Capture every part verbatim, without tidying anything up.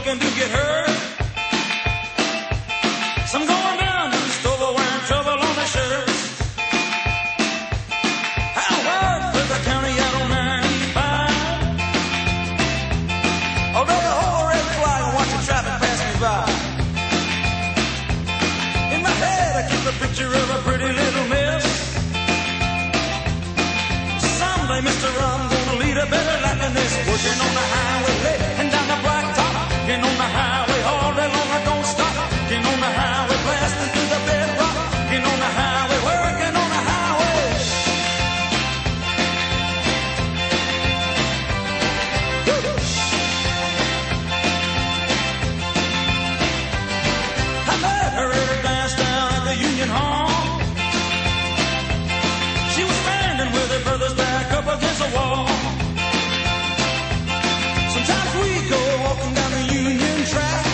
looking to get hurt. Some going down to the store wearing trouble on their shirts. How hard for the county out on ninety-five. I'll read the whole red flag and watch the traffic pass me by. In my head I keep a picture of a pretty little miss. Someday, mister, I'm gonna lead a better life than this. Working on the highway late and down the blacktop. Getting on the highway all day long, I don't stop. Getting on the highway, blasting through the bedrock. Getting on the highway, working on the highway. Woo! I met her at a dance down at the Union Hall. She was standing with her brother's back up against the wall. Sometimes we go walking down the Union track.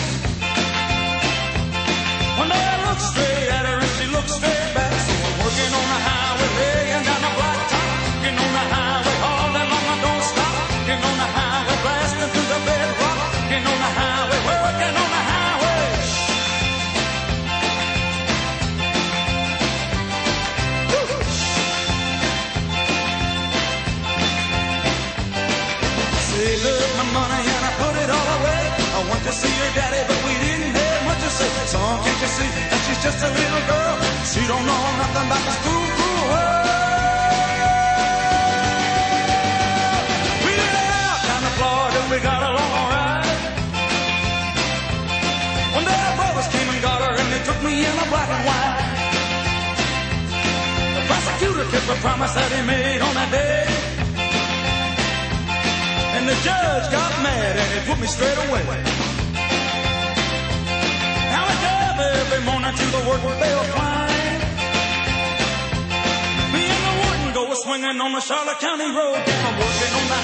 One day I look straight at her and she looks straight back. So I'm working on the highway, laying down the blacktop. Getting on the highway all day long, I don't stop. Getting on the highway, blasting through the bedrock. Getting on the highway, working on the highway. Woo! Say, look, my money and I put it all away. I went to see her daddy, but we didn't have much to say. Son, can't you see that she's just a little girl? She don't know nothing about this cool, cool world. We went out down to Florida, we got along all right. One day our brothers came and got her, and they took me in a black and white. The prosecutor kept a promise that he made on that day. And the judge got mad and he put me straight away. Now I drive every morning to the work bell flying. Me and the warden go swinging on the Charlotte County road. I'm working on the